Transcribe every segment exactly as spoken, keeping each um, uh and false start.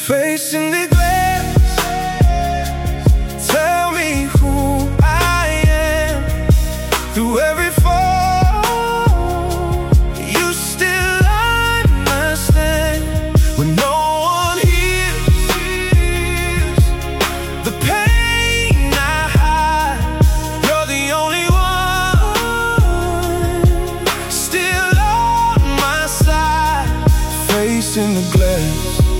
Facing the glass, tell me who I am. Through every fall, you still understand. When no one hears the pain I hide, you're the only one still on my side. Facing the glass,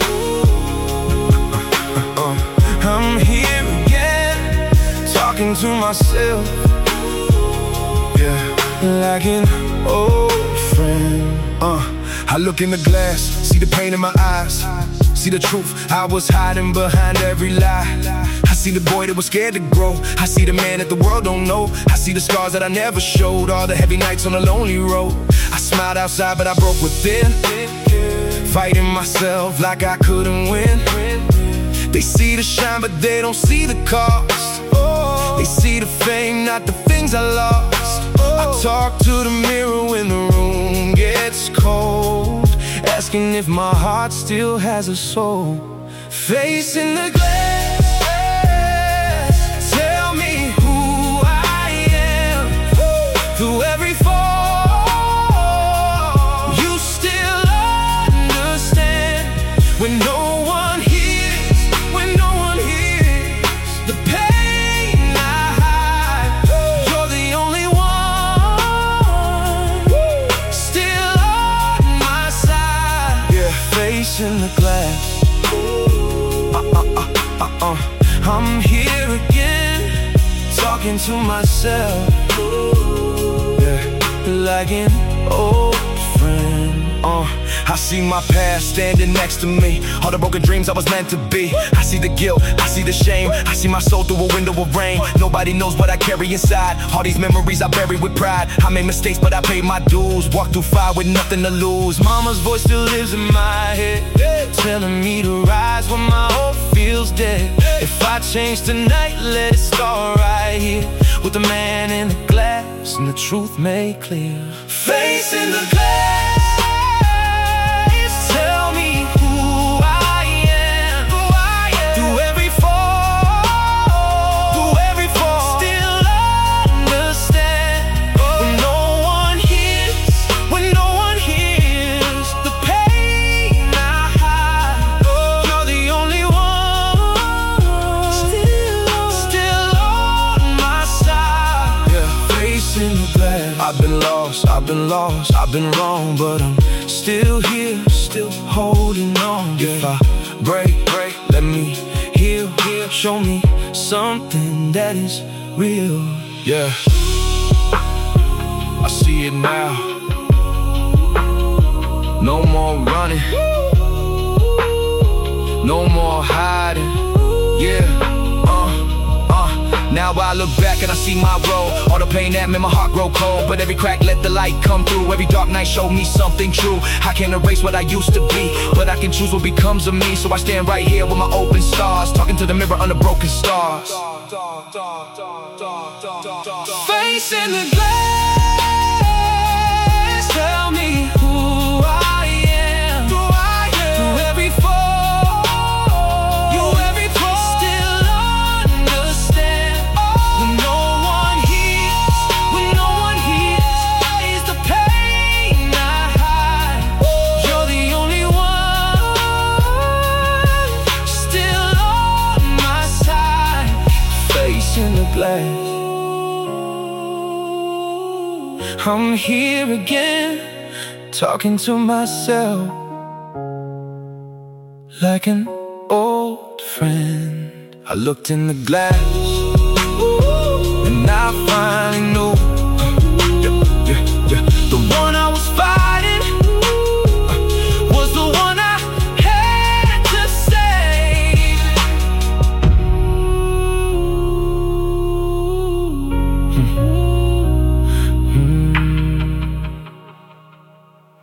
I'm here again, talking to myself, yeah, like an old friend. uh, I look in the glass, see the pain in my eyes, see the truth I was hiding behind every lie. I see the boy that was scared to grow, I see the man that the world don't know. I see the scars that I never showed, all the heavy nights on a lonely road. I smiled outside but I broke within, fighting myself like I couldn't win. They see the shine, but they don't see the cost. They see the fame, not the things I lost. I talk to the mirror when the room gets cold, asking if my heart still has a soul. Facing the glass, tell me who I am. Through every fall, you still understand. When no in the glass, uh, uh, uh, uh, uh. I'm here again, talking to myself, yeah, like an old friend. uh. I see my past standing next to me, all the broken dreams I was meant to be. I see the guilt, I see the shame, I see my soul through a window of rain. Nobody knows what I carry inside, all these memories I bury with pride. I made mistakes but I paid my dues, walked through fire with nothing to lose. Mama's voice still lives in my head, telling me to rise when my hope feels dead. If I change tonight, let it start right here, with the man in the glass and the truth made clear. Facing the glass, I've been lost, I've been lost, I've been wrong, but I'm still here, still holding on. If I break, break, let me heal, heal. Show me something that is real, yeah. I see it now. No more running, no more hiding, yeah. Now I look back and I see my role, all the pain that made my heart grow cold. But every crack let the light come through, every dark night showed me something true. I can't erase what I used to be, but I can choose what becomes of me. So I stand right here with my open stars, talking to the mirror under broken stars. Facing the glass, tell me who I am. Through every fall, in the glass, I'm here again, talking to myself, like an old friend. I looked in the glass, and I